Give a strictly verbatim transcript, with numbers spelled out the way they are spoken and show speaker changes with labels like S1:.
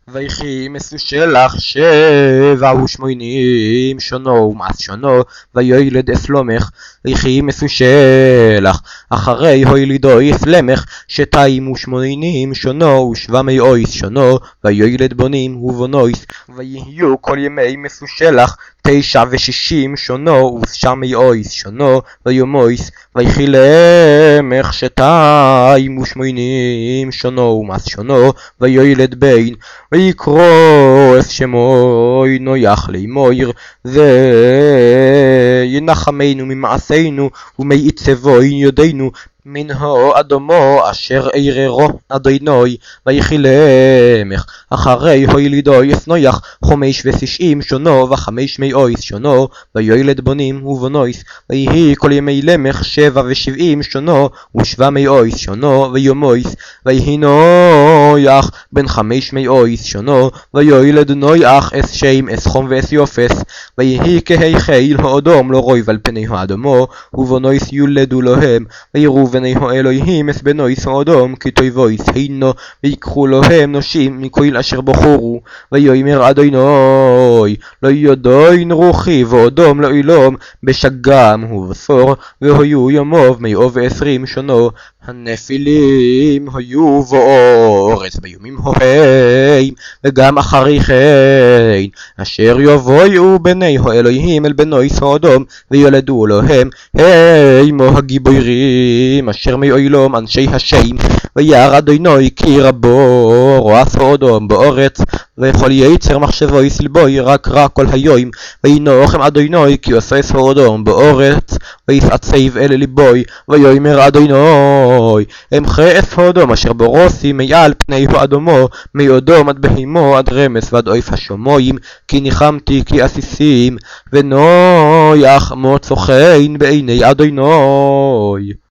S1: ויחי מסושלח שבע ושמונים שונו ומעש שונו ויולד אסלומך. ויחי מסושלח אחרי הולידו אסלמך שתיים ושמונים שונו ושבע מאויס שונו ויולד בונים ובונויס. ויהיו כל ימי מסושלח תשע ושישים שונו ושע מאויס שונו ויומויס. ויחי למך שתיים ושמונים שונו ומעש שונו ויולד בין. ויקרוא את שמו נויח לאמור זה ינחמנו ממעשינו ומעצבו יודינו מנהו אדומו אשר עררו אדינוי. ויחי למך אחרי הולידו יסנויח חמש ותשעים שונו וחמש מאויס שונו ויולד בונים ובונויס. ויהי כל ימי למך שבע ושבעים שונו ושבע מאויס שונו ויומויס. ויהי נויח בן חמש מאויס שונו ויולד נויח אס שם אס חום ואס יופס. ויהי כהי חיל האדום לא רויב על פני האדמו ובונויס יולדו להם. ויראו בני האלוהים אס בנויס האדום כי תויבויס הינו ויקחו להם נשים מכל אשר בחורו. ויאמר אדוני לא יודוין רוחי ואדום לאילום בשגם ובשור. והיו יומוב מאה ועשרים שונו הנפילים היו באורץ ביומים ההם. וגם אחרי כן אשר יבואו בני האלוהים אל בנויס האדום ויולדו להם הימו הגיבורים אשר מאילום אנשי השם. וירא אדוני כי רבו רועס האדום באורץ וכל יצר מחשבו יסלבוי רק רע כל היום. וינוחם אדוני כי עושה האדום באורץ ויסעצב אל ליבוי. ויאמר אדוני אמחה את האדום אשר ברוסי מעל פני האדמו מאדום עד בהימו עד רמס ועד אויף השמיים כי ניחמתי כי עסיסים ונויח מות סוכן בעיני אדוני.